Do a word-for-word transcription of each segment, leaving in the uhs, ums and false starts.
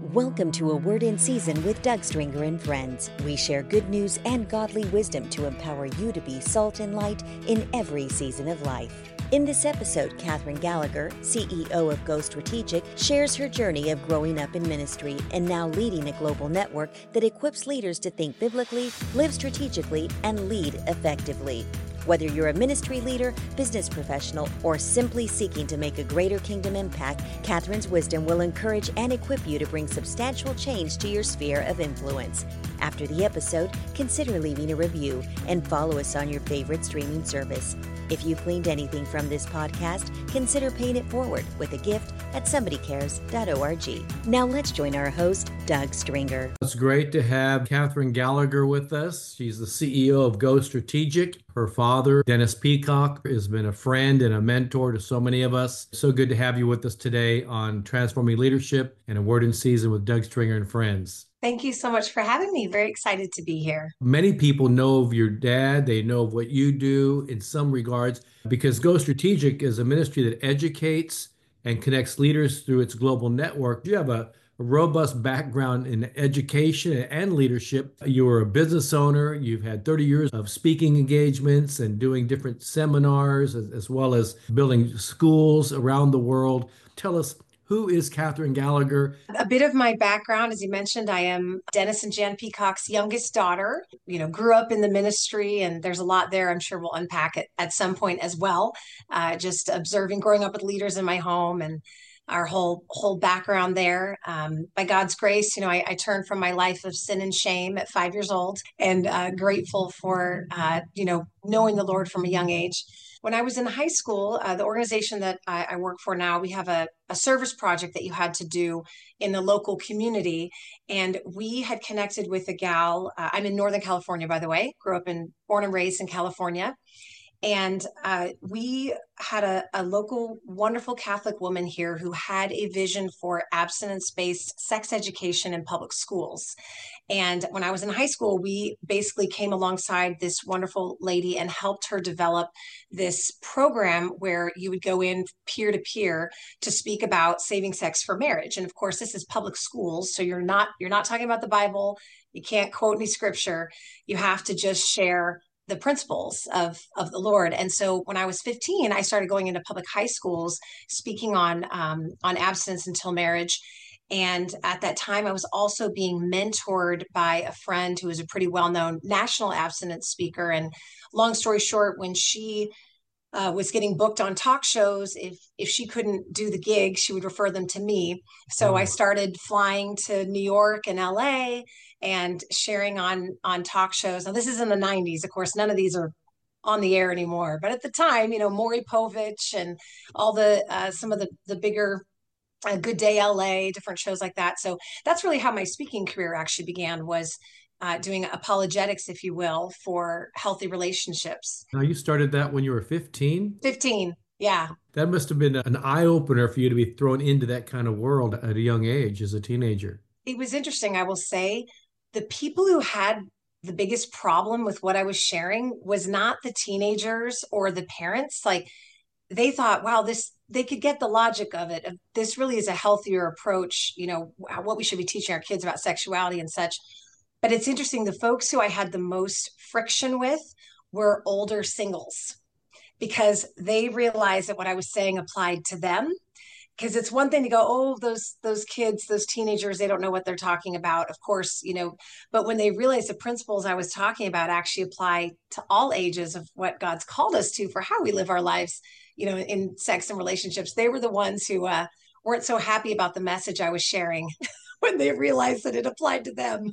Welcome to A Word in Season with Doug Stringer and friends. We share good news and godly wisdom to empower you to be salt and light in every season of life. In this episode, Catherine Gallagher, C E O of Go Strategic, shares her journey of growing up in ministry and now leading a global network that equips leaders to think biblically, live strategically, and lead effectively. Whether you're a ministry leader, business professional, or simply seeking to make a greater kingdom impact, Catherine's wisdom will encourage and equip you to bring substantial change to your sphere of influence. After the episode, consider leaving a review and follow us on your favorite streaming service. If you've gleaned anything from this podcast, consider paying it forward with a gift at somebody cares dot org. Now let's join our host, Doug Stringer. It's great to have Catherine Gallagher with us. She's the C E O of Go Strategic. Her father, Dennis Peacock, has been a friend and a mentor to so many of us. So good to have you with us today on Transforming Leadership and A Word in Season with Doug Stringer and friends. Thank you so much for having me. Very excited to be here. Many people know of your dad. They know of what you do in some regards because Go Strategic is a ministry that educates and connects leaders through its global network. You have a, a robust background in education and leadership. You were a business owner. You've had thirty years of speaking engagements and doing different seminars, as, as well as building schools around the world. Tell us, who is Catherine Gallagher? A bit of my background, as you mentioned, I am Dennis and Jan Peacock's youngest daughter. You know, grew up in the ministry, and there's a lot there. I'm sure we'll unpack it at some point as well. Uh, just observing, growing up with leaders in my home, and our whole whole background there. Um, by God's grace, you know, I, I turned from my life of sin and shame at five years old, and uh, grateful for uh, you know knowing the Lord from a young age. When I was in high school, uh, the organization that I, I work for now, we have a, a service project that you had to do in the local community. And we had connected with a gal. Uh, I'm in Northern California, by the way, grew up in, born and raised in California. And uh, we had a, a local, wonderful Catholic woman here who had a vision for abstinence-based sex education in public schools. And when I was in high school, we basically came alongside this wonderful lady and helped her develop this program where you would go in peer-to-peer to speak about saving sex for marriage. And of course, this is public schools, so you're not you're not talking about the Bible. You can't quote any scripture. You have to just share the principles of, of the Lord. And so when I was fifteen, I started going into public high schools, speaking on, um, on abstinence until marriage. And at that time, I was also being mentored by a friend who was a pretty well-known national abstinence speaker. And long story short, when she uh, was getting booked on talk shows, if if she couldn't do the gig, she would refer them to me. So oh. I started flying to New York and L A and sharing on on talk shows. Now, this is in the nineties. Of course, none of these are on the air anymore. But at the time, you know, Maury Povich and all the uh, some of the the bigger uh, Good Day L A, different shows like that. So that's really how my speaking career actually began, was uh, doing apologetics, if you will, for healthy relationships. Now, you started that when you were fifteen? fifteen, yeah. That must have been an eye-opener for you to be thrown into that kind of world at a young age as a teenager. It was interesting, I will say. The people who had the biggest problem with what I was sharing was not the teenagers or the parents. Like, they thought, wow, this, they could get the logic of it. This really is a healthier approach, you know, what we should be teaching our kids about sexuality and such. But it's interesting, the folks who I had the most friction with were older singles, because they realized that what I was saying applied to them. Because it's one thing to go, oh, those those kids, those teenagers, they don't know what they're talking about. Of course, you know, but when they realize the principles I was talking about actually apply to all ages of what God's called us to for how we live our lives, you know, in sex and relationships, they were the ones who uh, weren't so happy about the message I was sharing when they realized that it applied to them.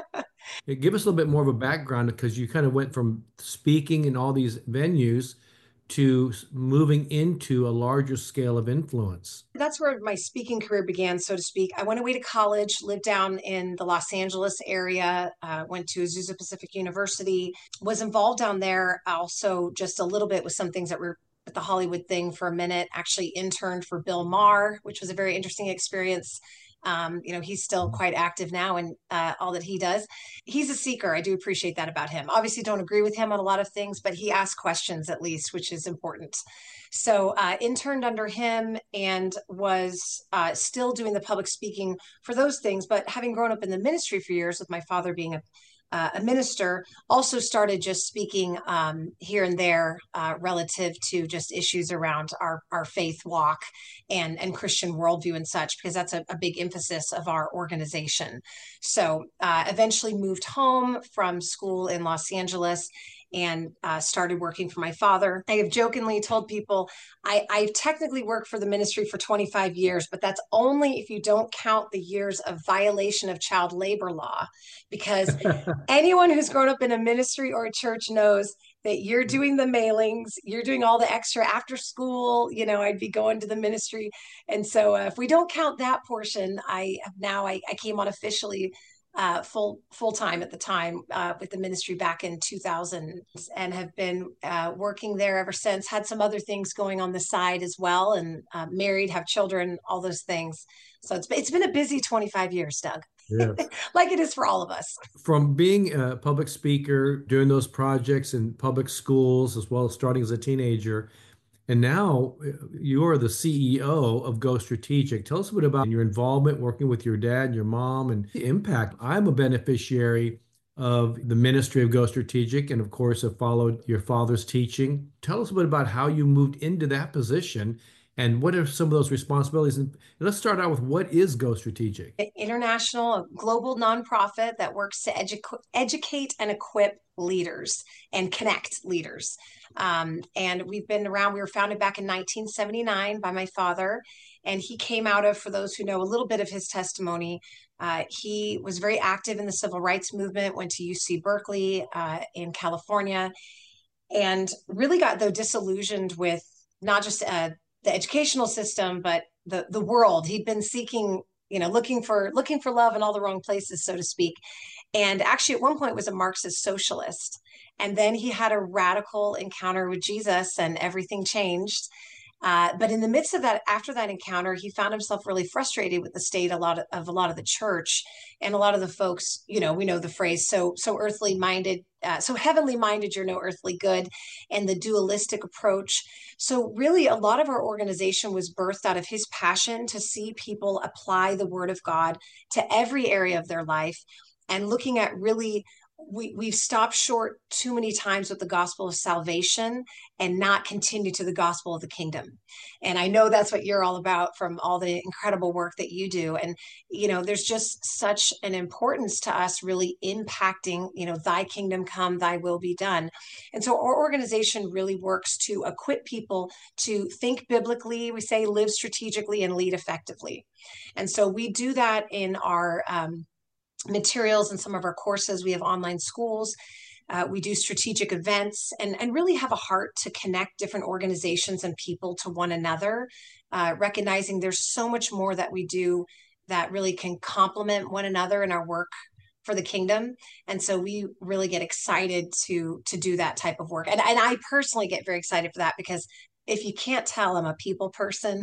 Yeah, give us a little bit more of a background, because you kind of went from speaking in all these venues to moving into a larger scale of influence. That's where my speaking career began, so to speak. I went away to college, lived down in the Los Angeles area, uh, went to Azusa Pacific University, was involved down there also just a little bit with some things that were at the Hollywood thing for a minute, actually interned for Bill Maher, which was a very interesting experience Um, you know, he's still quite active now in uh, all that he does. He's a seeker. I do appreciate that about him. Obviously, don't agree with him on a lot of things, but he asks questions at least, which is important. So, uh, interned under him and was uh, still doing the public speaking for those things. But having grown up in the ministry for years, with my father being a uh, a minister, also started just speaking um, here and there uh, relative to just issues around our, our faith walk and, and Christian worldview and such, because that's a, a big emphasis of our organization. So uh, eventually moved home from school in Los Angeles and uh, started working for my father. I have jokingly told people I, I've technically worked for the ministry for twenty-five years, but that's only if you don't count the years of violation of child labor law, because anyone who's grown up in a ministry or a church knows that you're doing the mailings, you're doing all the extra after school. You know, I'd be going to the ministry. And so uh, if we don't count that portion, I now I, I came on officially uh, full full time at the time uh, with the ministry back in two thousand, and have been uh, working there ever since. Had some other things going on the side as well, and uh, married, have children, all those things. So it's it's been a busy twenty-five years, Doug. Yes. Like it is for all of us. From being a public speaker, doing those projects in public schools, as well as starting as a teenager, and now uh, you're the C E O of Go Strategic. Tell us a bit about your involvement working with your dad and your mom and the impact. I'm a beneficiary of the ministry of Go Strategic, and of course, have followed your father's teaching. Tell us a bit about how you moved into that position and what are some of those responsibilities. And let's start out with, what is Go Strategic? International, global nonprofit that works to edu- educate and equip leaders and connect leaders. Um, and we've been around, we were founded back in nineteen seventy-nine by my father. And he came out of, for those who know a little bit of his testimony, uh, he was very active in the civil rights movement, went to U C Berkeley uh, in California, and really got, though, disillusioned with not just uh, the educational system, but the the world. He'd been seeking, you know, looking for looking for love in all the wrong places, so to speak. And actually, at one point, was a Marxist socialist. And then he had a radical encounter with Jesus, and everything changed. Uh, but in the midst of that, after that encounter, he found himself really frustrated with the state a lot of, of a lot of the church and a lot of the folks. You know, we know the phrase "so so earthly minded, uh, so heavenly minded, you're no earthly good," and the dualistic approach. So really, a lot of our organization was birthed out of his passion to see people apply the Word of God to every area of their life, and looking at really, we, we've stopped short too many times with the gospel of salvation and not continue to the gospel of the kingdom. And I know that's what you're all about from all the incredible work that you do. And, you know, there's just such an importance to us really impacting, you know, thy kingdom come, thy will be done. And so our organization really works to equip people to think biblically, we say live strategically and lead effectively. And so we do that in our um, materials and some of our courses. We have online schools. Uh, we do strategic events, and, and really have a heart to connect different organizations and people to one another, uh, recognizing there's so much more that we do that really can complement one another in our work for the kingdom. And so we really get excited to to do that type of work. And, and I personally get very excited for that, because if you can't tell, I'm a people person.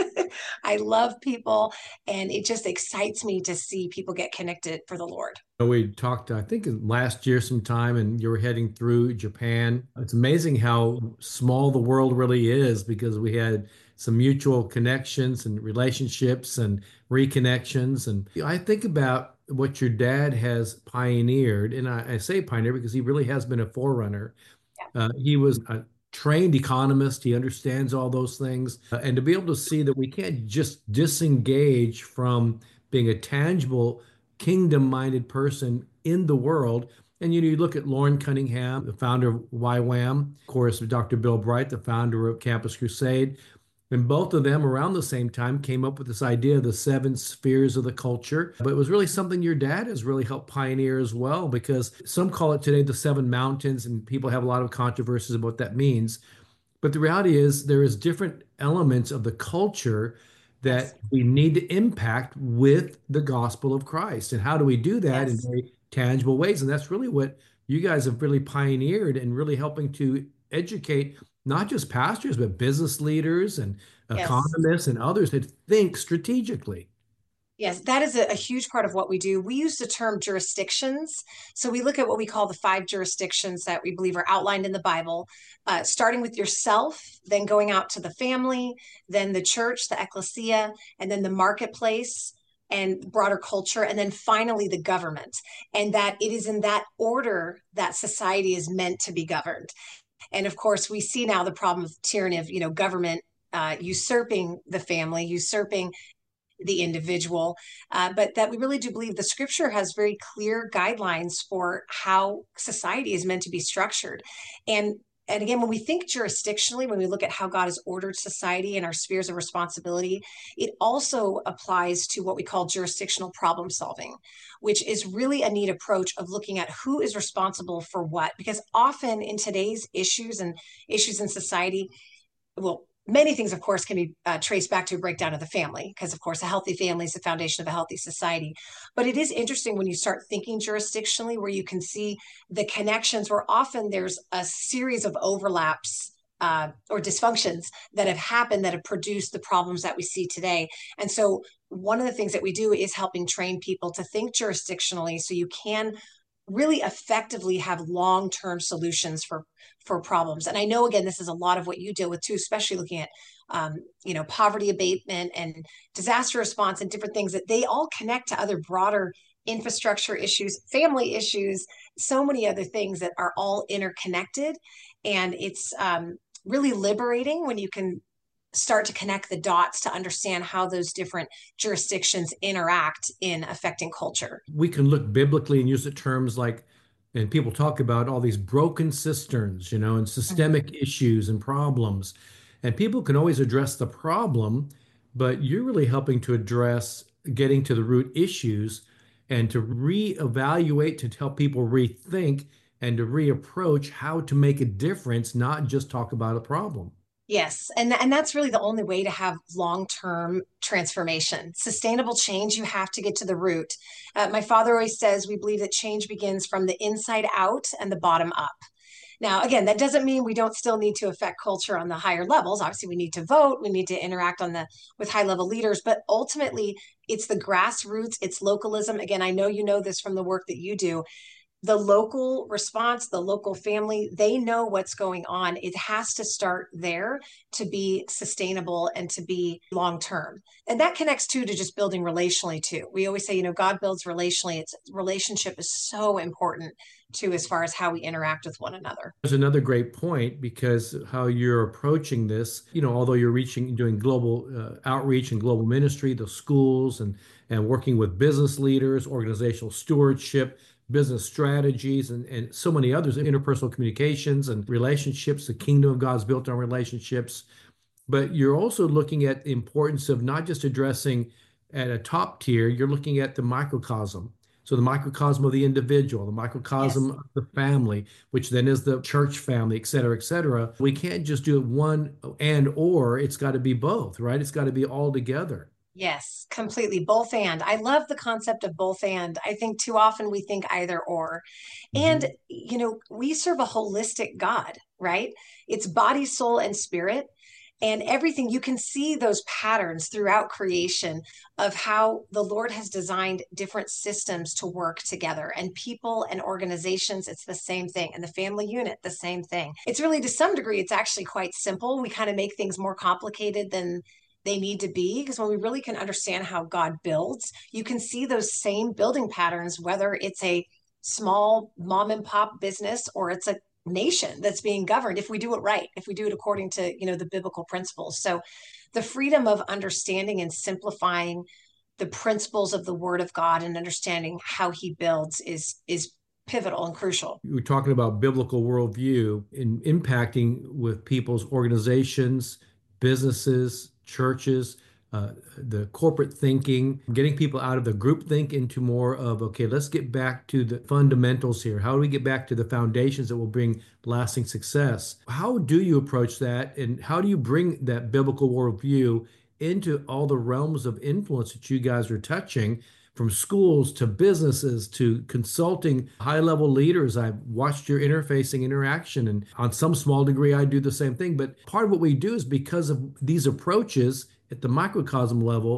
I love people, and it just excites me to see people get connected for the Lord. We talked, I think, last year sometime, and you were heading through Japan. It's amazing how small the world really is, because we had some mutual connections and relationships and reconnections. And I think about what your dad has pioneered, and I, I say pioneer because he really has been a forerunner. Yeah. Uh, he was a trained economist. He understands all those things. Uh, and to be able to see that we can't just disengage from being a tangible, kingdom-minded person in the world. And you know, you look at Loren Cunningham, the founder of Y WAM, of course, Doctor Bill Bright, the founder of Campus Crusade. And both of them around the same time came up with this idea of the seven spheres of the culture. But it was really something your dad has really helped pioneer as well, because some call it today the seven mountains, and people have a lot of controversies about what that means. But the reality is there is different elements of the culture that yes. we need to impact with the gospel of Christ. And how do we do that yes. in very tangible ways? And that's really what you guys have really pioneered, and really helping to educate not just pastors, but business leaders and yes. economists and others that think strategically. Yes, that is a, a huge part of what we do. We use the term jurisdictions. So we look at what we call the five jurisdictions that we believe are outlined in the Bible, uh, starting with yourself, then going out to the family, then the church, the ecclesia, and then the marketplace and broader culture, and then finally the government. And that it is in that order that society is meant to be governed. And of course, we see now the problem of tyranny of, you know, government uh, usurping the family, usurping the individual, uh, but that we really do believe the scripture has very clear guidelines for how society is meant to be structured. And and again, when we think jurisdictionally, when we look at how God has ordered society and our spheres of responsibility, it also applies to what we call jurisdictional problem solving, which is really a neat approach of looking at who is responsible for what. Because often in today's issues and issues in society, well, many things, of course, can be uh, traced back to a breakdown of the family, because, of course, a healthy family is the foundation of a healthy society. But it is interesting when you start thinking jurisdictionally, where you can see the connections, where often there's a series of overlaps uh, or dysfunctions that have happened that have produced the problems that we see today. And so one of the things that we do is helping train people to think jurisdictionally so you can really effectively have long-term solutions for for problems. And I know, again, this is a lot of what you deal with too, especially looking at um, you know, poverty abatement and disaster response and different things, that they all connect to other broader infrastructure issues, family issues, so many other things that are all interconnected. And it's um, really liberating when you can start to connect the dots to understand how those different jurisdictions interact in affecting culture. We can look biblically and use the terms like, and people talk about all these broken cisterns, you know, and systemic mm-hmm. issues and problems. And people can always address the problem, but you're really helping to address getting to the root issues and to reevaluate, to help people rethink and to reapproach how to make a difference, not just talk about a problem. Yes. And, and that's really the only way to have long-term transformation. Sustainable change, you have to get to the root. Uh, my father always says, we believe that change begins from the inside out and the bottom up. Now, again, that doesn't mean we don't still need to affect culture on the higher levels. Obviously, we need to vote, we need to interact on the with high-level leaders, but ultimately, it's the grassroots, it's localism. Again, I know you know this from the work that you do. The local response, the local family, they know what's going on. It has to start there to be sustainable and to be long-term. And that connects too to just building relationally too. We always say, you know, God builds relationally. It's relationship is so important too, as far as how we interact with one another. There's another great point, because how you're approaching this, you know, although you're reaching, doing global uh, outreach and global ministry, the schools and, and working with business leaders, organizational stewardship, business strategies, and, and so many others, interpersonal communications and relationships. The kingdom of God's built on relationships. But you're also looking at the importance of not just addressing at a top tier, you're looking at the microcosm. So the microcosm of the individual, the microcosm yes. of the family, which then is the church family, et cetera, et cetera. We can't just do it one and or, it's got to be both, right? It's got to be all together. Yes, completely. Both and. I love the concept of both and. I think too often we think either or. Mm-hmm. And, you know, we serve a holistic God, right? It's body, soul, and spirit. And everything, you can see those patterns throughout creation of how the Lord has designed different systems to work together, and people and organizations, it's the same thing. And the family unit, the same thing. It's really, to some degree, it's actually quite simple. We kind of make things more complicated than they need to be, because when we really can understand how God builds, you can see those same building patterns, whether it's a small mom and pop business or it's a nation that's being governed, if we do it right, if we do it according to, you know, the biblical principles. So the freedom of understanding and simplifying the principles of the Word of God and understanding how he builds is is pivotal and crucial. We're talking about biblical worldview in impacting with people's organizations, businesses, churches, uh, the corporate thinking, getting people out of the group think into more of, okay, let's get back to the fundamentals here. How do we get back to the foundations that will bring lasting success? How do you approach that? And how do you bring that biblical worldview into all the realms of influence that you guys are touching, from schools to businesses to consulting high-level leaders? I've watched your interfacing interaction, and on some small degree, I do the same thing. But part of what we do is because of these approaches at the microcosm level,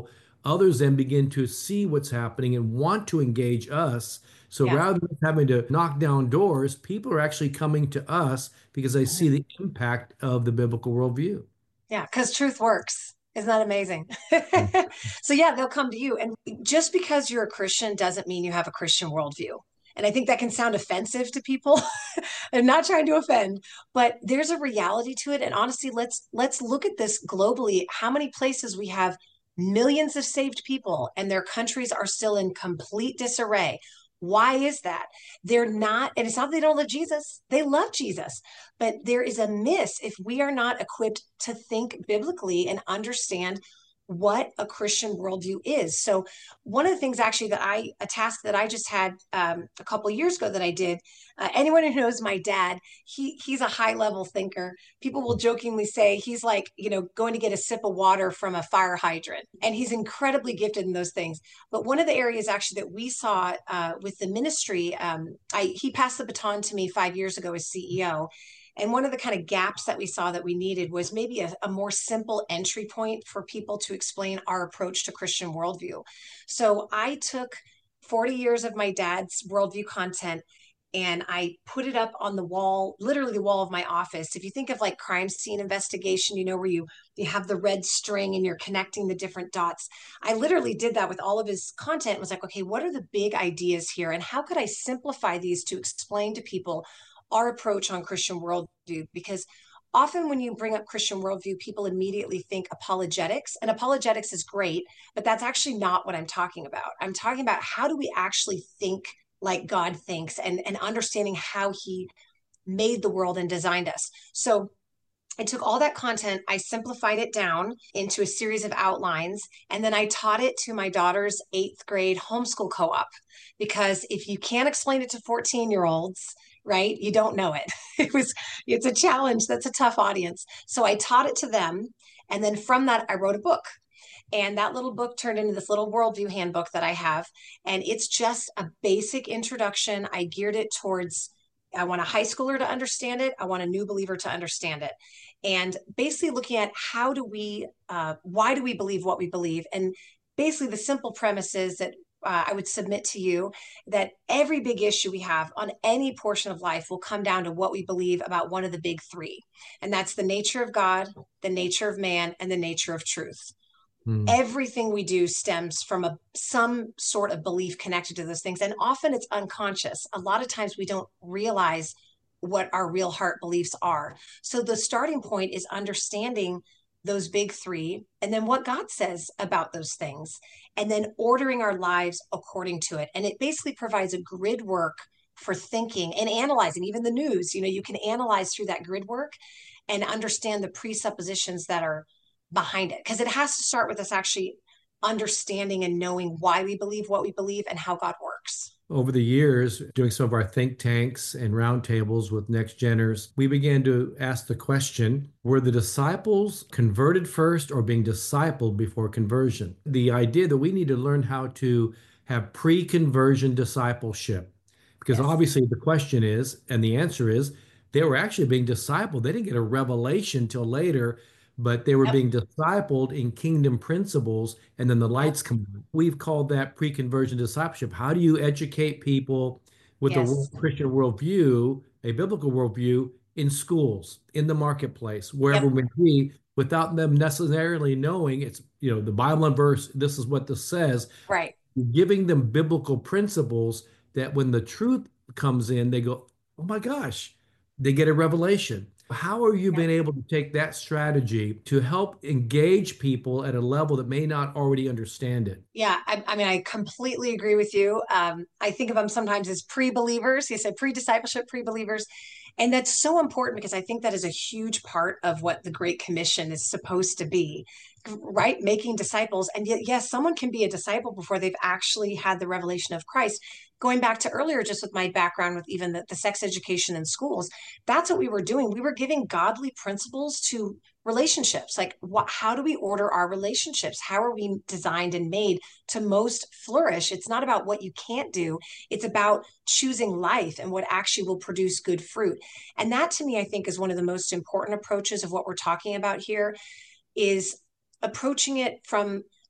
others then begin to see what's happening and want to engage us. So Yeah. rather than having to knock down doors, people are actually coming to us because they see Mhm. the impact of the biblical worldview. Yeah, because truth works. Isn't that amazing? Mm. So yeah, they'll come to you. And just because you're a Christian doesn't mean you have a Christian worldview. And I think that can sound offensive to people. I'm not trying to offend, but there's a reality to it. And honestly, let's let's look at this globally. How many places we have millions of saved people and their countries are still in complete disarray. Why is that? They're not, and it's not that they don't love Jesus. They love Jesus, but there is a miss if we are not equipped to think biblically and understand what a Christian worldview is. So, one of the things actually that I, a task that I just had um, a couple of years ago that I did, uh, anyone who knows my dad, he he's a high level thinker. People will jokingly say he's like, you know, going to get a sip of water from a fire hydrant, and he's incredibly gifted in those things. But one of the areas actually that we saw uh, with the ministry, um, I he passed the baton to me five years ago as C E O. And one of the kind of gaps that we saw that we needed was maybe a, a more simple entry point for people to explain our approach to Christian worldview. So I took forty years of my dad's worldview content and I put it up on the wall, literally the wall of my office. If you think of like crime scene investigation, you know, where you you have the red string and you're connecting the different dots. I literally did that with all of his content. It was like, okay, what are the big ideas here? And how could I simplify these to explain to people our approach on Christian worldview? Because often when you bring up Christian worldview, people immediately think apologetics, and apologetics is great, but that's actually not what I'm talking about. I'm talking about how do we actually think like God thinks, and, and understanding how he made the world and designed us. So I took all that content, I simplified it down into a series of outlines, and then I taught it to my daughter's eighth grade homeschool co op. Because if you can't explain it to fourteen year olds, right, you don't know it. It was, it's a challenge. That's a tough audience. So I taught it to them. And then from that, I wrote a book. And that little book turned into this little worldview handbook that I have. And it's just a basic introduction. I geared it towards, I want a high schooler to understand it. I want a new believer to understand it. And basically looking at how do we, uh, why do we believe what we believe? And basically the simple premise is that uh, I would submit to you that every big issue we have on any portion of life will come down to what we believe about one of the big three. And that's the nature of God, the nature of man, and the nature of truth. Hmm. Everything we do stems from a some sort of belief connected to those things, and often it's unconscious. A lot of times we don't realize what our real heart beliefs are. So the starting point is understanding those big three, and then what God says about those things, and then ordering our lives according to it. And it basically provides a grid work for thinking and analyzing. Even the news, you know, you can analyze through that grid work and understand the presuppositions that are behind it, because it has to start with us actually understanding and knowing why we believe what we believe and how God works. Over the years, doing some of our think tanks and roundtables with next geners, we began to ask the question, were the disciples converted first or being discipled before conversion? The idea that we need to learn how to have pre-conversion discipleship. Because Yes. obviously the question is, and the answer is, they were actually being discipled. They didn't get a revelation till later, but they were Yep. being discipled in kingdom principles, and then the Yep. lights come on. We've called that pre-conversion discipleship. How do you educate people with a Yes. Christian worldview, a biblical worldview, in schools, in the marketplace, wherever Yep. we be, without them necessarily knowing it's, you know, the Bible and verse, this is what this says, Right. giving them biblical principles that when the truth comes in, they go, oh my gosh, they get a revelation. How are you Yep. been able to take that strategy to help engage people at a level that may not already understand it? Yeah, I, I mean, I completely agree with you. Um, I think of them sometimes as pre-believers. You said pre-discipleship, pre-believers. And that's so important because I think that is a huge part of what the Great Commission is supposed to be, right? Making disciples. And yet, yes, someone can be a disciple before they've actually had the revelation of Christ. Going back to earlier, just with my background with even the, the sex education in schools, that's what we were doing. We were giving godly principles to relationships. Like, what, how do we order our relationships? How are we designed and made to most flourish? It's not about what you can't do. It's about choosing life and what actually will produce good fruit. And that to me, I think is one of the most important approaches of what we're talking about here, is approaching it from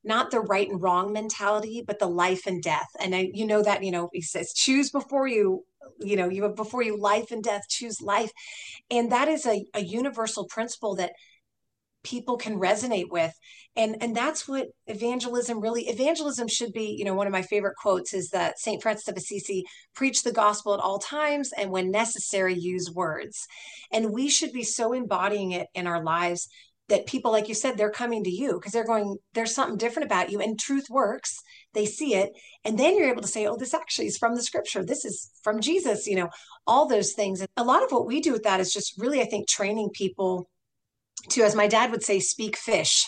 not the right and wrong mentality, but the life and death. And I, you know that, you know, he says, choose before you, you know, you have before you life and death, choose life. And that is a, a universal principle that people can resonate with. And, and that's what evangelism really, evangelism should be. You know, one of my favorite quotes is that Saint Francis of Assisi preach the gospel at all times, and when necessary, use words. And we should be so embodying it in our lives that people, like you said, they're coming to you because they're going, there's something different about you, and truth works. They see it. And then you're able to say, oh, this actually is from the scripture. This is from Jesus, you know, all those things. And a lot of what we do with that is just really, I think, training people to, as my dad would say, speak fish.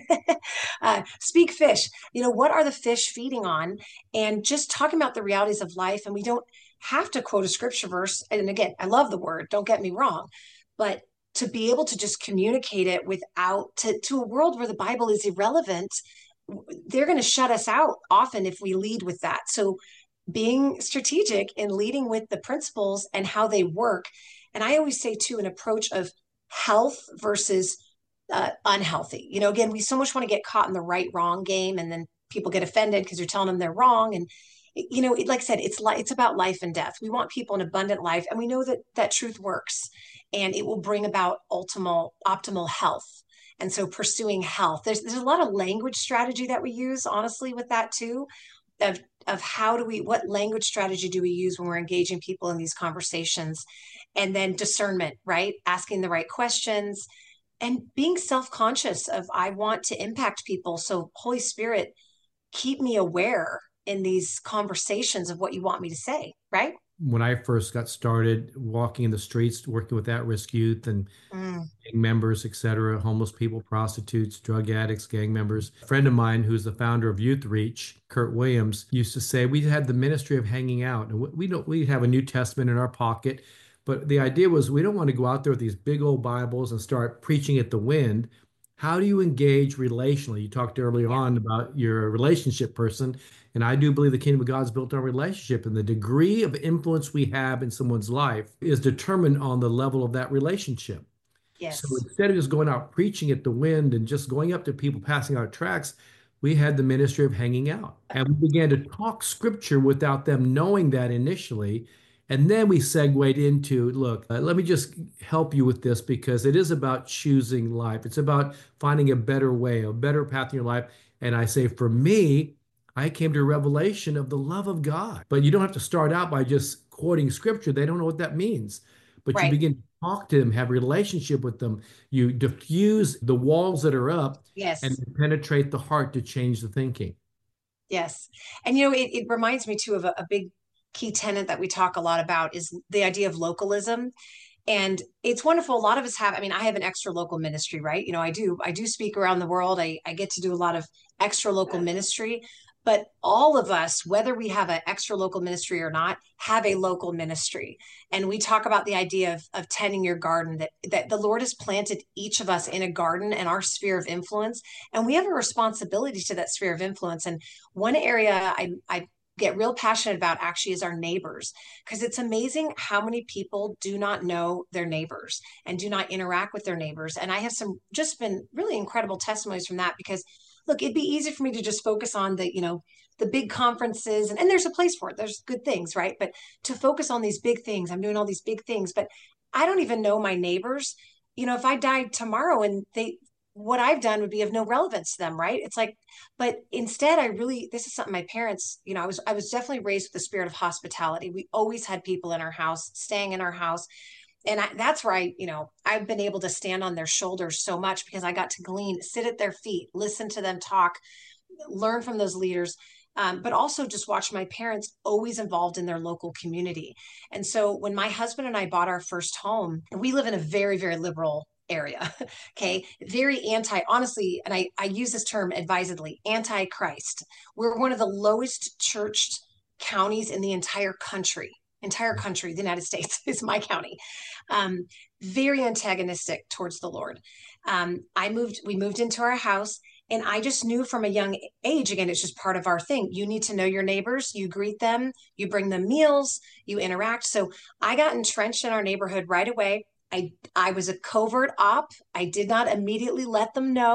uh, speak fish. You know, what are the fish feeding on? And just talking about the realities of life. And we don't have to quote a scripture verse. And again, I love the word, don't get me wrong, but to be able to just communicate it without to, to a world where the Bible is irrelevant, they're going to shut us out often if we lead with that. So being strategic in leading with the principles and how they work. And I always say too, an approach of health versus uh, unhealthy. You know, again, we so much want to get caught in the right wrong game, and then people get offended because you're telling them they're wrong. And you know, it, like I said, it's like it's about life and death. We want people an abundant life, and we know that that truth works, and it will bring about ultimate optimal health. And so, pursuing health, there's there's a lot of language strategy that we use, honestly, with that too. Of of how do we, what language strategy do we use when we're engaging people in these conversations? And then discernment, right? Asking the right questions and being self-conscious of, I want to impact people. So Holy Spirit, keep me aware in these conversations of what you want me to say, right? When I first got started walking in the streets, working with at-risk youth and mm. gang members, et cetera, homeless people, prostitutes, drug addicts, gang members. A friend of mine who's the founder of Youth Reach, Kurt Williams, used to say we had the ministry of hanging out. And we don't we have a New Testament in our pocket, but the idea was we don't want to go out there with these big old Bibles and start preaching at the wind. How do you engage relationally? You talked earlier yeah. on about you're a relationship person. And I do believe the kingdom of God is built on relationship, and the degree of influence we have in someone's life is determined on the level of that relationship. Yes. So instead of just going out preaching at the wind and just going up to people passing out tracts, we had the ministry of hanging out. And we began to talk scripture without them knowing that initially. And then we segued into, look, uh, let me just help you with this, because it is about choosing life. It's about finding a better way, a better path in your life. And I say, for me, I came to a revelation of the love of God. But you don't have to start out by just quoting scripture. They don't know what that means. But right. you begin to talk to them, have a relationship with them. You diffuse the walls that are up yes. and penetrate the heart to change the thinking. Yes. And, you know, it, it reminds me, too, of a, a big key tenet that we talk a lot about is the idea of localism. And it's wonderful. A lot of us have, I mean, I have an extra local ministry, right? You know, I do, I do speak around the world. I, I get to do a lot of extra local ministry. But all of us, whether we have an extra local ministry or not, have a local ministry. And we talk about the idea of, of tending your garden, that, that the Lord has planted each of us in a garden and our sphere of influence. And we have a responsibility to that sphere of influence. And one area I, I get real passionate about actually is our neighbors, because it's amazing how many people do not know their neighbors and do not interact with their neighbors. And I have some just been really incredible testimonies from that, because look, it'd be easy for me to just focus on the, you know, the big conferences, and, and there's a place for it. There's good things, right? But to focus on these big things, I'm doing all these big things, but I don't even know my neighbors. You know, if I died tomorrow and they, what I've done would be of no relevance to them, right? It's like, but instead I really, this is something my parents, you know, I was, I was definitely raised with the spirit of hospitality. We always had people in our house, staying in our house. And I, that's where I, you know, I've been able to stand on their shoulders so much, because I got to glean, sit at their feet, listen to them talk, learn from those leaders, um, but also just watch my parents always involved in their local community. And so when my husband and I bought our first home, and we live in a very, very liberal area, okay, very anti, honestly, and I, I use this term advisedly, anti-Christ. We're one of the lowest churched counties in the entire country. entire country, the United States is my county, um, very antagonistic towards the Lord. Um, I moved, we moved into our house, and I just knew from a young age, again, it's just part of our thing. You need to know your neighbors, you greet them, you bring them meals, you interact. So I got entrenched in our neighborhood right away. I, I was a covert op. I did not immediately let them know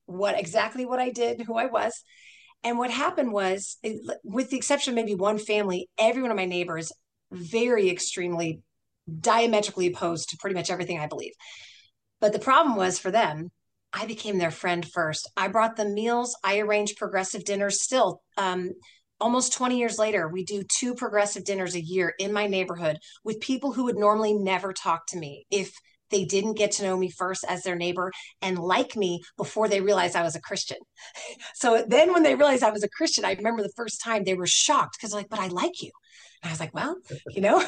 what exactly what I did, who I was. And what happened was, with the exception of maybe one family, every one of my neighbors very extremely diametrically opposed to pretty much everything I believe. But the problem was for them, I became their friend first. I brought them meals. I arranged progressive dinners. Still, um, almost twenty years later, we do two progressive dinners a year in my neighborhood with people who would normally never talk to me if they didn't get to know me first as their neighbor and like me before they realized I was a Christian. So then when they realized I was a Christian, I remember the first time they were shocked because like, but I like you. And I was like, well, you know,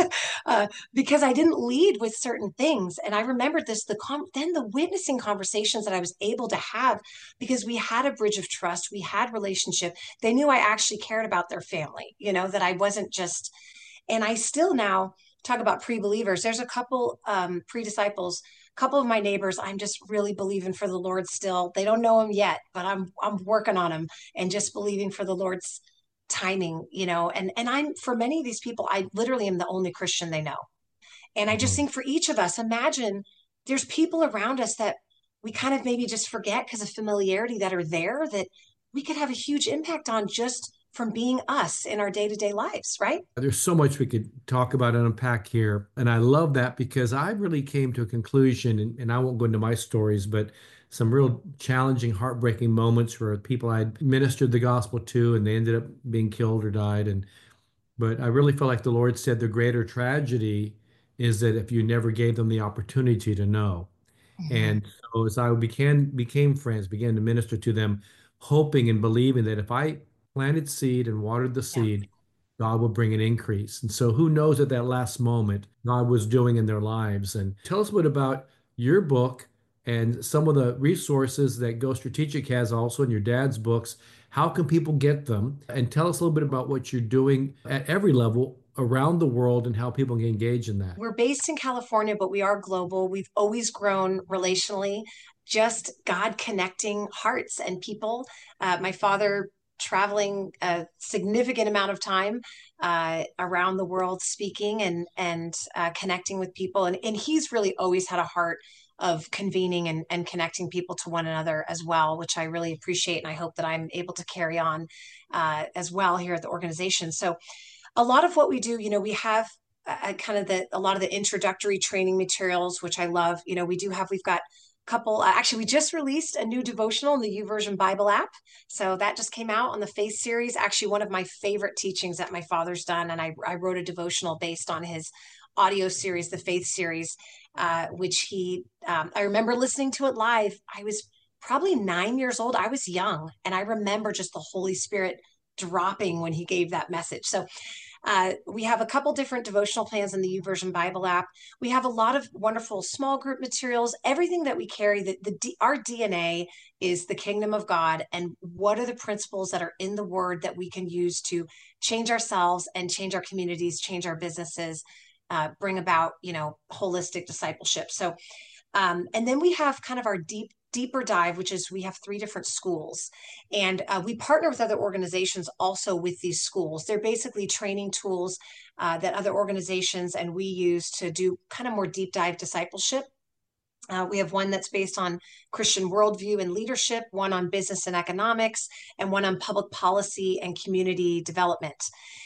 uh, because I didn't lead with certain things. And I remembered this, the com- then the witnessing conversations that I was able to have because we had a bridge of trust, we had relationship. They knew I actually cared about their family, you know, that I wasn't just, and I still now talk about pre-believers. There's a couple um, pre-disciples, a couple of my neighbors I'm just really believing for the Lord still. They don't know him yet, but I'm I'm working on him and just believing for the Lord's timing, you know. And and I'm for many of these people, I literally am the only Christian they know. And I just Mhm. think for each of us, imagine there's people around us that we kind of maybe just forget because of familiarity that are there that we could have a huge impact on just from being us in our day-to-day lives, right? There's so much we could talk about and unpack here. And I love that because I really came to a conclusion, and, and I won't go into my stories, but some real challenging, heartbreaking moments where people I'd ministered the gospel to and they ended up being killed or died. And but I really feel like the Lord said the greater tragedy is that if you never gave them the opportunity to know. Mhm. And so as I became became friends, began to minister to them, hoping and believing that if I planted seed and watered the Yeah. seed, God will bring an increase. And so who knows at that last moment God was doing in their lives. And tell us a bit about your book and some of the resources that Go Strategic has also in your dad's books. How can people get them? And tell us a little bit about what you're doing at every level around the world and how people can engage in that. We're based in California, but we are global. We've always grown relationally, just God connecting hearts and people. Uh, my father traveling a significant amount of time uh, around the world speaking and and uh, connecting with people. And, and he's really always had a heart of convening and, and connecting people to one another as well, which I really appreciate. And I hope that I'm able to carry on uh, as well here at the organization. So a lot of what we do, you know, we have uh, kind of the a lot of the introductory training materials, which I love. You know, we do have we've got a couple. Uh, actually, we just released a new devotional in the YouVersion Bible app, so that just came out on the Faith series. Actually, one of my favorite teachings that my father's done, and I I wrote a devotional based on his audio series, the Faith series, uh, which he um, I remember listening to it live. I was probably nine years old. I was young, and I remember just the Holy Spirit dropping when he gave that message. So uh, we have a couple different devotional plans in the YouVersion Bible app. We have a lot of wonderful small group materials. Everything that we carry, the, the our D N A is the kingdom of God, and what are the principles that are in the Word that we can use to change ourselves and change our communities, change our businesses, uh, bring about you know holistic discipleship. So um, and then we have kind of our deep, deeper dive, which is we have three different schools. And uh, we partner with other organizations also with these schools. They're basically training tools uh, that other organizations and we use to do kind of more deep dive discipleship. Uh, we have one that's based on Christian worldview and leadership, one on business and economics, and one on public policy and community development.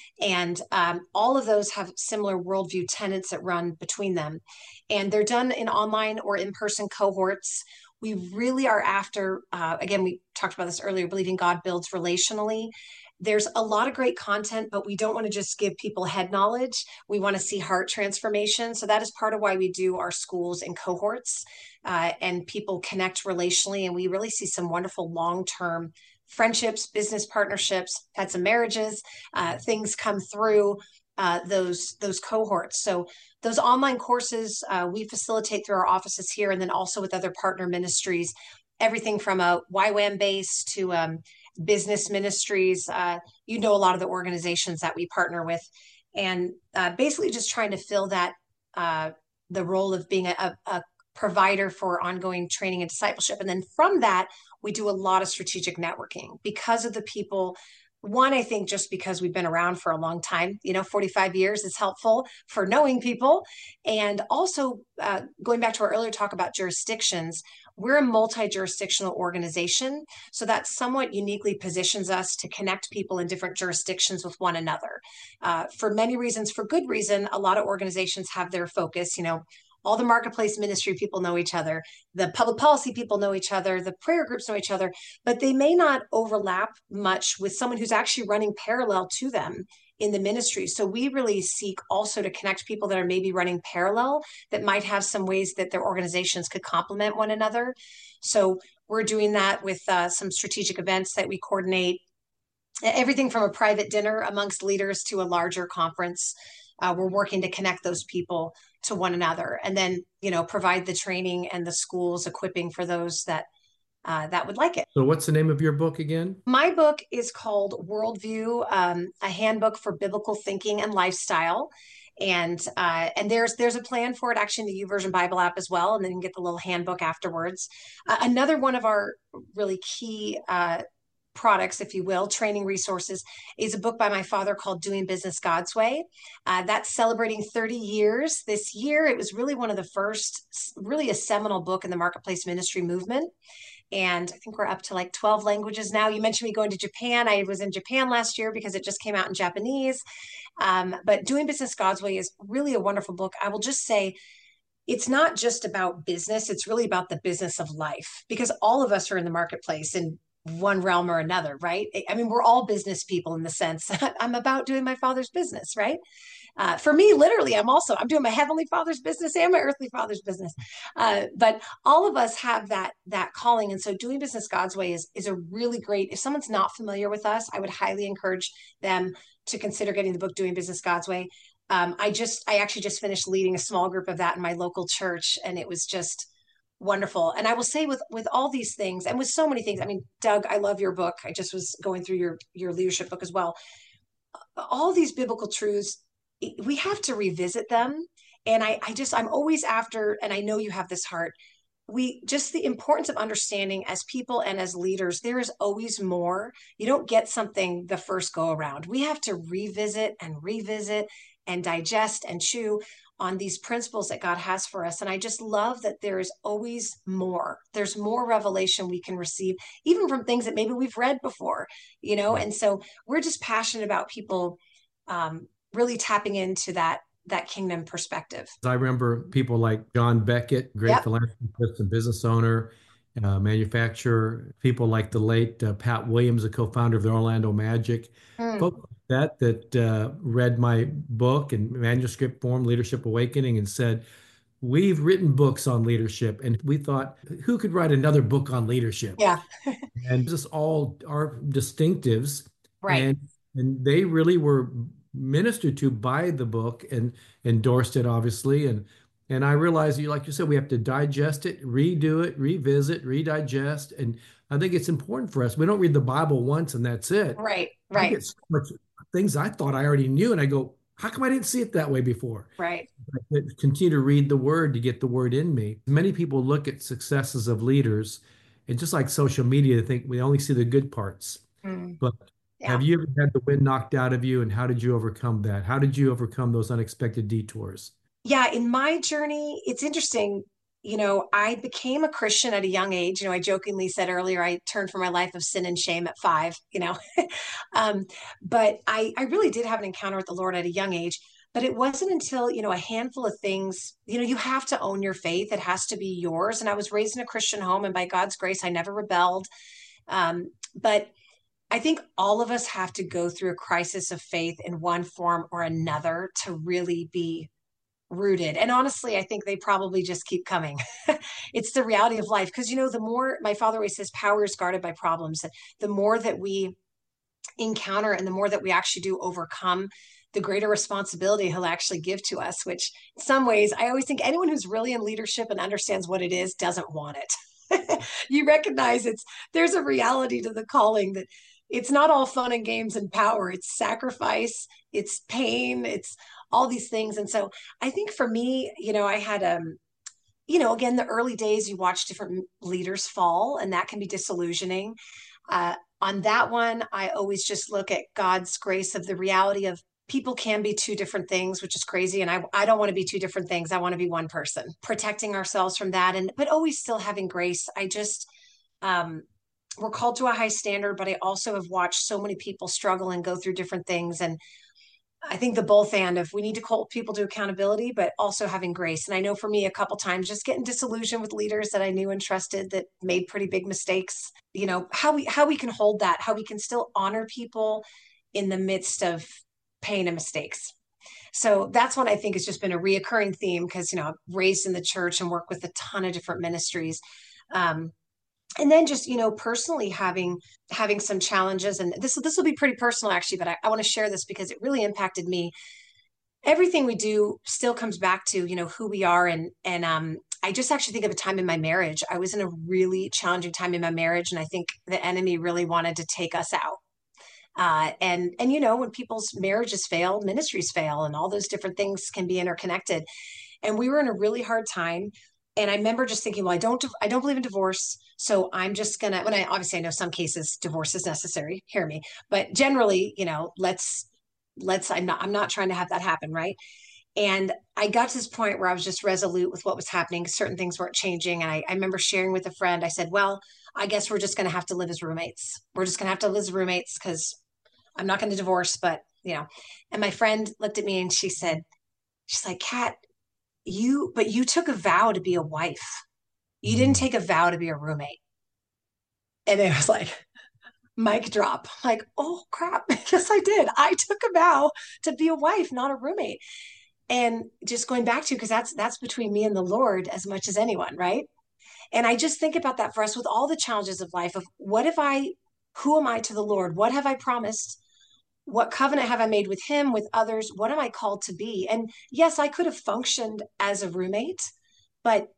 And um, all of those have similar worldview tenets that run between them. And they're done in online or in person cohorts. We really are after, uh, again, we talked about this earlier, believing God builds relationally. There's a lot of great content, but we don't want to just give people head knowledge. We want to see heart transformation. So that is part of why we do our schools in cohorts uh, and people connect relationally. And we really see some wonderful long term friendships, business partnerships, had some marriages, uh, things come through uh, those those cohorts. So those online courses uh, we facilitate through our offices here, and then also with other partner ministries, everything from a Y WAM base to um, business ministries. Uh, you know, a lot of the organizations that we partner with, and uh, basically just trying to fill that uh, the role of being a, a provider for ongoing training and discipleship. And then from that, we do a lot of strategic networking because of the people. One, I think just because we've been around for a long time, you know, forty-five years is helpful for knowing people. And also, uh, going back to our earlier talk about jurisdictions, we're a multi-jurisdictional organization. So that somewhat uniquely positions us to connect people in different jurisdictions with one another. Uh, for many reasons, for good reason, a lot of organizations have their focus, you know, all the marketplace ministry people know each other. The public policy people know each other. The prayer groups know each other, but they may not overlap much with someone who's actually running parallel to them in the ministry. So we really seek also to connect people that are maybe running parallel that might have some ways that their organizations could complement one another. So we're doing that with uh, some strategic events that we coordinate, everything from a private dinner amongst leaders to a larger conference. Uh, we're working to connect those people to one another, and then, you know, provide the training and the schools equipping for those that uh, that would like it. So what's the name of your book again? My book is called Worldview, um, a handbook for biblical thinking and lifestyle. And uh, and there's there's a plan for it actually in the YouVersion Bible app as well, and then you can get the little handbook afterwards. Uh, another one of our really key uh, products, if you will, training resources, is a book by my father called Doing Business God's Way. Uh, that's celebrating thirty years this year. It was really one of the first, really a seminal book in the marketplace ministry movement. And I think we're up to like twelve languages now. You mentioned me going to Japan. I was in Japan last year because it just came out in Japanese. Um, but Doing Business God's Way is really a wonderful book. I will just say, it's not just about business. It's really about the business of life, because all of us are in the marketplace in one realm or another, right? I mean, we're all business people in the sense that I'm about doing my father's business, right? Uh, for me, literally, I'm also, I'm doing my heavenly father's business and my earthly father's business. Uh, but all of us have that, that calling. And so Doing Business God's Way is, is a really great, if someone's not familiar with us, I would highly encourage them to consider getting the book, Doing Business God's Way. Um, I just, I actually just finished leading a small group of that in my local church, and it was just wonderful. And I will say with, with all these things and with so many things, I mean, Doug, I love your book. I just was going through your, your leadership book as well. All these biblical truths, we have to revisit them. And I, I just, I'm always after, and I know you have this heart, we just the importance of understanding as people and as leaders, there is always more. You don't get something the first go around. We have to revisit and revisit and digest and chew on these principles that God has for us. And I just love that there is always more. There's more revelation we can receive, even from things that maybe we've read before, you know? And so we're just passionate about people um, really tapping into that that kingdom perspective. I remember people like John Beckett, great yep. philanthropist and business owner, uh, manufacturer, people like the late uh, Pat Williams, the co-founder of the Orlando Magic, mm. folks like that that uh, read my book in manuscript form, Leadership Awakening, and said, we've written books on leadership. And we thought, who could write another book on leadership? Yeah. And just all our distinctives. Right. And, and they really were ministered to by the book and endorsed it, obviously. And and I realized, you like you said, we have to digest it, redo it, revisit, redigest. And I think it's important for us. We don't read the Bible once and that's it. Right, right. I get so much things I thought I already knew, and I go, how come I didn't see it that way before? Right. I continue to read the word to get the word in me. Many people look at successes of leaders, and just like social media, they think we only see the good parts. Mm. But yeah. Have you ever had the wind knocked out of you, and how did you overcome that? How did you overcome those unexpected detours? Yeah, in my journey, it's interesting. You know, I became a Christian at a young age. You know, I jokingly said earlier, I turned from my life of sin and shame at five, you know, um, but I, I really did have an encounter with the Lord at a young age. But it wasn't until, you know, a handful of things, you know, you have to own your faith. It has to be yours. And I was raised in a Christian home, and by God's grace, I never rebelled. Um, but I think all of us have to go through a crisis of faith in one form or another to really be rooted. And honestly, I think they probably just keep coming. It's the reality of life. Because, you know, the more, my father always says, power is guarded by problems. The more that we encounter and the more that we actually do overcome, the greater responsibility he'll actually give to us, which in some ways, I always think anyone who's really in leadership and understands what it is doesn't want it. You recognize it's, there's a reality to the calling that it's not all fun and games and power. It's sacrifice, it's pain, it's all these things. And so I think for me, you know, I had, um, you know, again, the early days, you watch different leaders fall, and that can be disillusioning. Uh, on that one, I always just look at God's grace of the reality of people can be two different things, which is crazy. And I, I don't want to be two different things. I want to be one person, protecting ourselves from that. And, but always still having grace. I just, um, we're called to a high standard, but I also have watched so many people struggle and go through different things. And I think the both and of we need to hold people to accountability, but also having grace. And I know for me, a couple times just getting disillusioned with leaders that I knew and trusted that made pretty big mistakes. You know, how we how we can hold that, how we can still honor people in the midst of pain and mistakes. So that's one I think has just been a reoccurring theme because, you know, I'm raised in the church and work with a ton of different ministries. Um, and then just, you know, personally having having some challenges, and this this will be pretty personal actually, but I, I want to share this because it really impacted me. Everything we do still comes back to, you know, who we are. And and um I just actually think of a time in my marriage. I was in a really challenging time in my marriage, and I think the enemy really wanted to take us out. Uh, and and you know, when people's marriages fail, ministries fail, and all those different things can be interconnected. And we were in a really hard time. And I remember just thinking, well, I don't, I don't believe in divorce. So I'm just gonna, when I obviously I know some cases divorce is necessary, hear me, but generally, you know, let's, let's, I'm not, I'm not trying to have that happen. Right. And I got to this point where I was just resolute with what was happening. Certain things weren't changing. And I, I remember sharing with a friend, I said, well, I guess we're just going to have to live as roommates. We're just going to have to live as roommates because I'm not going to divorce, but you know, and my friend looked at me and she said, she's like, Kat, you, but you took a vow to be a wife. You didn't take a vow to be a roommate. And it was like, mic drop. Like, oh crap. Yes, I did. I took a vow to be a wife, not a roommate. And just going back to, because that's, that's between me and the Lord as much as anyone. Right. And I just think about that for us with all the challenges of life of what if I, who am I to the Lord? What have I promised? What covenant have I made with him, with others? What am I called to be? And yes, I could have functioned as a roommate, but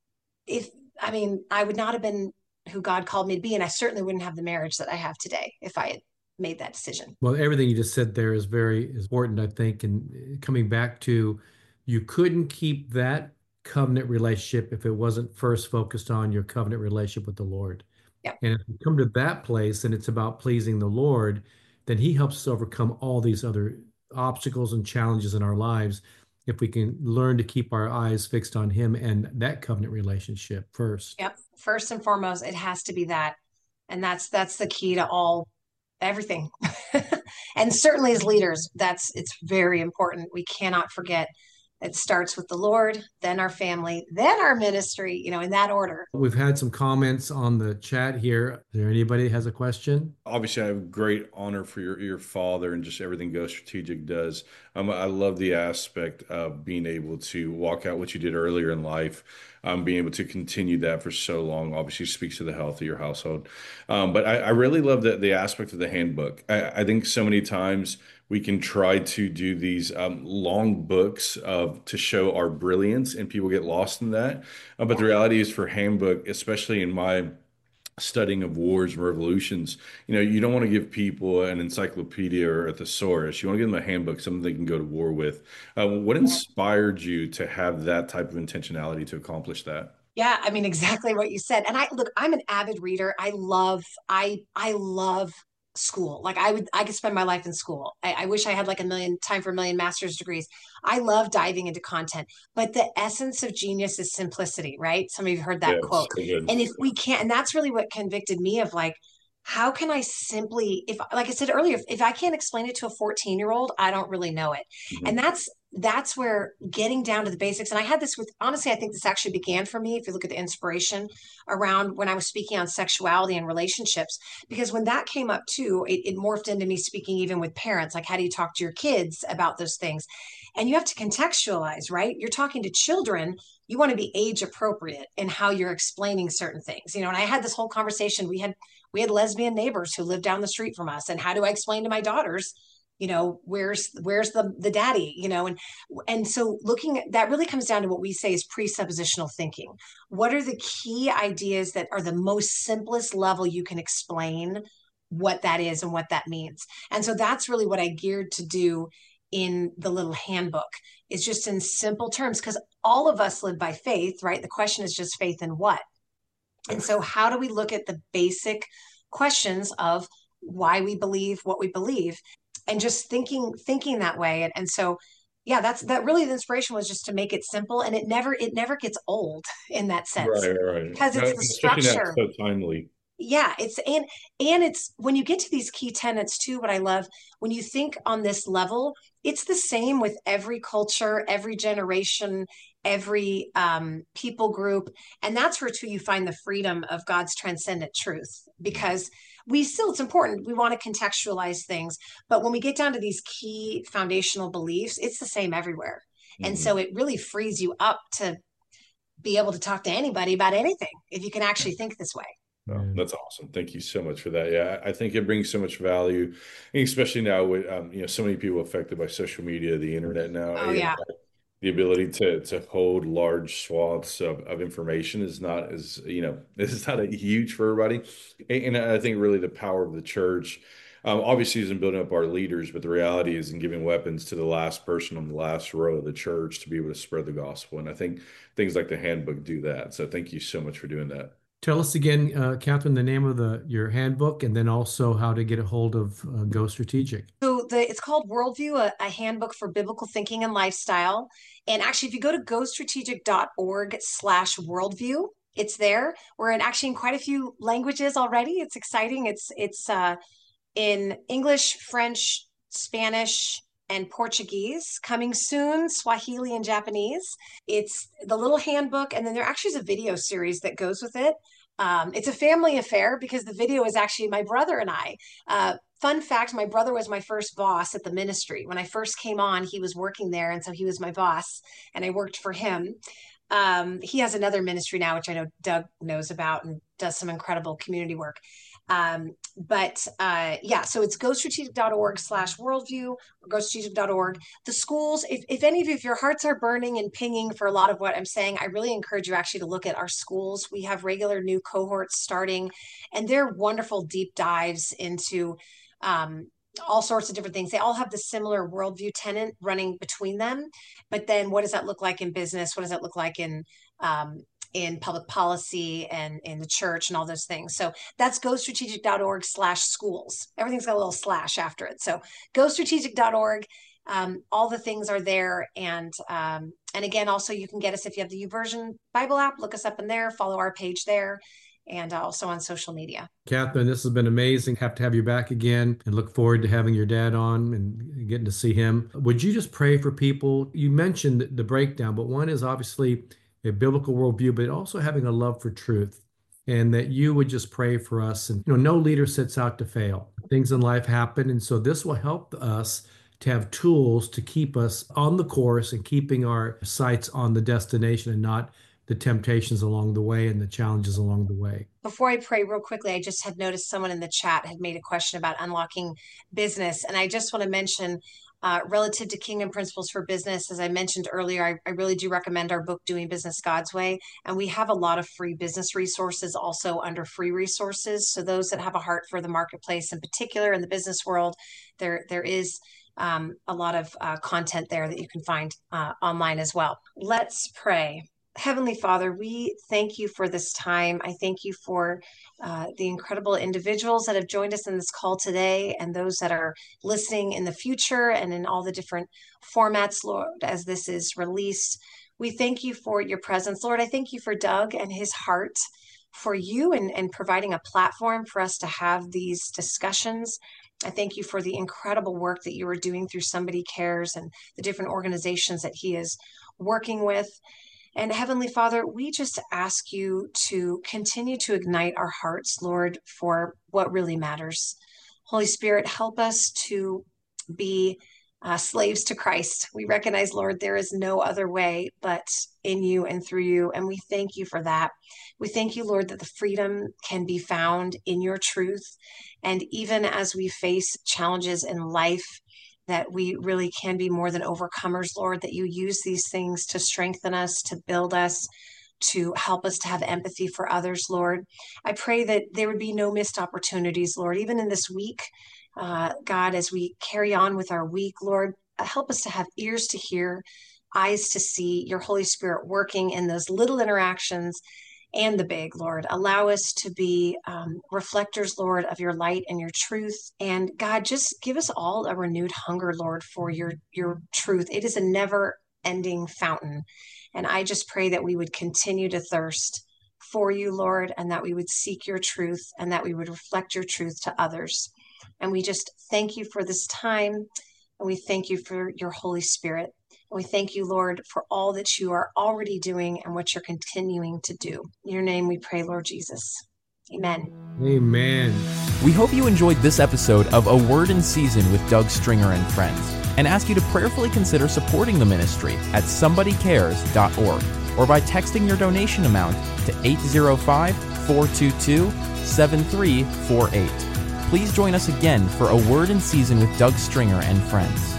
if, I mean, I would not have been who God called me to be. And I certainly wouldn't have the marriage that I have today if I had made that decision. Well, everything you just said there is very important, I think. And coming back to, you couldn't keep that covenant relationship if it wasn't first focused on your covenant relationship with the Lord. Yep. And if you come to that place and it's about pleasing the Lord, then he helps us overcome all these other obstacles and challenges in our lives if we can learn to keep our eyes fixed on him and that covenant relationship first. Yep. First and foremost, it has to be that. And that's that's the key to all everything. And certainly as leaders, that's it's very important. We cannot forget it starts with the Lord, then our family, then our ministry, you know, in that order. We've had some comments on the chat here. Is there anybody that has a question? Obviously, I have great honor for your, your father and just everything Go Strategic does. Um, I love the aspect of being able to walk out what you did earlier in life, um, being able to continue that for so long. Obviously, speaks to the health of your household. Um, but I, I really love the, the aspect of the handbook. I, I think so many times we can try to do these um, long books of to show our brilliance, and people get lost in that. Uh, but the reality is, for handbook, especially in my studying of wars and revolutions, you know, you don't want to give people an encyclopedia or a thesaurus. You want to give them a handbook, something they can go to war with. Uh, what inspired you to have that type of intentionality to accomplish that? Yeah, I mean exactly what you said. And I look, I'm an avid reader. I love, I I love school. Like I would, I could spend my life in school. I, I wish I had like a million time for a million master's degrees. I love diving into content, but the essence of genius is simplicity, right? Some of you have heard that Yeah, quote. so good. And if we can't, and that's really what convicted me of like, how can I simply, if like I said earlier, if, if I can't explain it to a fourteen year old, I don't really know it. Mhm. And that's that's where getting down to the basics. And I had this with, honestly, I think this actually began for me. If you look at the inspiration around when I was speaking on sexuality and relationships, because when that came up too, it, it morphed into me speaking even with parents, like how do you talk to your kids about those things? And you have to contextualize, right? You're talking to children. You want to be age appropriate in how you're explaining certain things, you know, and I had this whole conversation. We had, we had lesbian neighbors who lived down the street from us. And how do I explain to my daughters, you know, where's where's the the daddy, you know? And and so looking at that really comes down to what we say is presuppositional thinking. What are the key ideas that are the most simplest level you can explain what that is and what that means? And so that's really what I geared to do in the little handbook, is just in simple terms, because all of us live by faith, right? The question is just faith in what? And so how do we look at the basic questions of why we believe what we believe? and just thinking, thinking that way. And, and so, yeah, that's, that really the inspiration was just to make it simple, and it never, it never gets old in that sense Right, right. because No, it's the and especially now it's structure. so timely. Yeah, it's and and it's when you get to these key tenets too, what I love when you think on this level, it's the same with every culture, every generation, every um, people group. And that's where too you find the freedom of God's transcendent truth, because we still, it's important. We want to contextualize things, but when we get down to these key foundational beliefs, it's the same everywhere. And Mhm. so it really frees you up to be able to talk to anybody about anything if you can actually think this way. Oh, Yeah. that's awesome. Thank you so much for that. Yeah, I I think it brings so much value, and especially now with um, you know, so many people affected by social media, the internet now. Oh, You know, yeah. the ability to to hold large swaths of, of information is not as, you know, this is not a huge for everybody. And, and I think really the power of the church, um, obviously, is in building up our leaders, but the reality is in giving weapons to the last person on the last row of the church to be able to spread the gospel. And I think things like the handbook do that. So thank you so much for doing that. Tell us again, uh, Catherine, the name of the your handbook, and then also how to get a hold of uh, Go Strategic. So the it's called Worldview, a, a handbook for biblical thinking and lifestyle. And actually, if you go to go strategic dot org slash worldview, it's there. We're in actually in quite a few languages already. It's exciting. It's it's uh, in English, French, Spanish, and Portuguese. Coming soon, Swahili and Japanese. It's the little handbook, and then there actually is a video series that goes with it. Um, it's a family affair because the video is actually my brother and I. Uh, fun fact, my brother was my first boss at the ministry. When I first came on, he was working there, and so he was my boss, and I worked for him. Um, he has another ministry now, which I know Doug knows about and does some incredible community work. Um, but uh, yeah, so it's go strategic dot org slash worldview or go strategic dot org. The schools, if, if any of you, if your hearts are burning and pinging for a lot of what I'm saying, I really encourage you actually to look at our schools. We have regular new cohorts starting, and they're wonderful deep dives into um, all sorts of different things. They all have the similar worldview tenant running between them. But then what does that look like in business? What does that look like in um, in public policy and in the church and all those things? So that's go strategic dot org slash schools. Everything's got a little slash after it. So go strategic dot org. Um, all the things are there. And um, and again, also you can get us if you have the YouVersion Bible app, look us up in there, follow our page there, and also on social media. Catherine, this has been amazing. Have to have you back again and look forward to having your dad on and getting to see him. Would you just pray for people? You mentioned the breakdown, but one is obviously a biblical worldview, but also having a love for truth. And that you would just pray for us. And, you know, no leader sets out to fail. Things in life happen. And so this will help us to have tools to keep us on the course and keeping our sights on the destination and not the temptations along the way and the challenges along the way. Before I pray real quickly, I just had noticed someone in the chat had made a question about unlocking business. And I just want to mention uh, relative to Kingdom Principles for Business, as I mentioned earlier, I, I really do recommend our book, Doing Business God's Way. And we have a lot of free business resources also under free resources. So those that have a heart for the marketplace in particular in the business world, there, there is um, a lot of uh, content there that you can find uh, online as well. Let's pray. Heavenly Father, we thank you for this time. I thank you for uh, the incredible individuals that have joined us in this call today and those that are listening in the future and in all the different formats, Lord, as this is released. We thank you for your presence. Lord, I thank you for Doug and his heart for you and, and providing a platform for us to have these discussions. I thank you for the incredible work that you are doing through Somebody Cares and the different organizations that he is working with. And Heavenly Father, we just ask you to continue to ignite our hearts, Lord, for what really matters. Holy Spirit, help us to be uh, slaves to Christ. We recognize, Lord, there is no other way but in you and through you. And we thank you for that. We thank you, Lord, that the freedom can be found in your truth. And even as we face challenges in life, that we really can be more than overcomers, Lord, that you use these things to strengthen us, to build us, to help us to have empathy for others, Lord. I pray that there would be no missed opportunities, Lord, even in this week, uh, God, as we carry on with our week, Lord, help us to have ears to hear, eyes to see your Holy Spirit working in those little interactions and the big, Lord. Allow us to be um, reflectors, Lord, of your light and your truth. And God, just give us all a renewed hunger, Lord, for your, your truth. It is a never ending fountain. And I just pray that we would continue to thirst for you, Lord, and that we would seek your truth and that we would reflect your truth to others. And we just thank you for this time. And we thank you for your Holy Spirit. And we thank you, Lord, for all that you are already doing and what you're continuing to do. In your name we pray, Lord Jesus. Amen. Amen. We hope you enjoyed this episode of A Word in Season with Doug Stringer and Friends, and ask you to prayerfully consider supporting the ministry at somebody cares dot org or by texting your donation amount to eight zero five, four two two, seven three four eight. Please join us again for A Word in Season with Doug Stringer and Friends.